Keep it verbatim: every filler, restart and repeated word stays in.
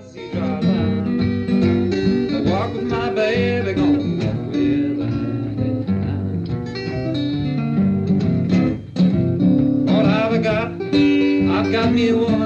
see dry line. I walk with my baby, gonna walk with her tonight. What have I got? I've got me a woman